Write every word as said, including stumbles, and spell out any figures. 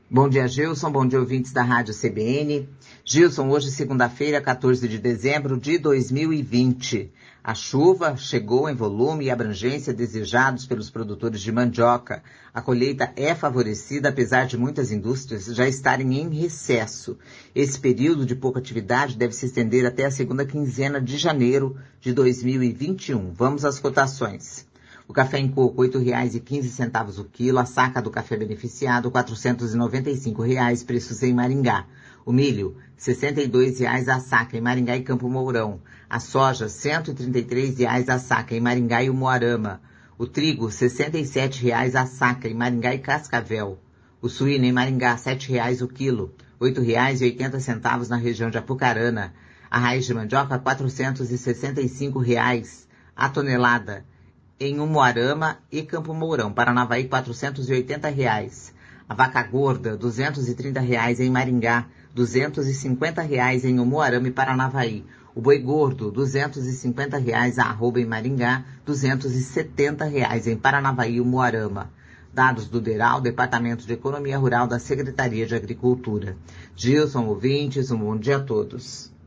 Bom dia, Gilson. Bom dia, ouvintes da Rádio C B N. Gilson, hoje, segunda-feira, quatorze de dezembro de dois mil e vinte. A chuva chegou em volume e abrangência desejados pelos produtores de mandioca. A colheita é favorecida, apesar de muitas indústrias já estarem em recesso. Esse período de pouca atividade deve se estender até a segunda quinzena de janeiro de dois mil e vinte e um. Vamos às cotações. O café em coco, oito reais e quinze centavos o quilo. A saca do café beneficiado, quatrocentos e noventa e cinco reais, preços em Maringá. O milho, sessenta e dois reais a saca em Maringá e Campo Mourão. A soja, cento e trinta e três reais a saca em Maringá e Umuarama. O trigo, sessenta e sete reais a saca em Maringá e Cascavel. O suíno em Maringá, sete reais o quilo. oito reais e oitenta centavos na região de Apucarana. A raiz de mandioca, quatrocentos e sessenta e cinco reais a tonelada em Umuarama e Campo Mourão. Paranavaí, quatrocentos e oitenta reais. A vaca gorda, duzentos e trinta reais em Maringá, duzentos e cinquenta reais em Umuarama e Paranavaí. O boi gordo, duzentos e cinquenta reais a arroba em Maringá, duzentos e setenta reais em Paranavaí e Umuarama. Dados do DERAL, Departamento de Economia Rural da Secretaria de Agricultura. Gilson, ouvintes, um bom dia a todos.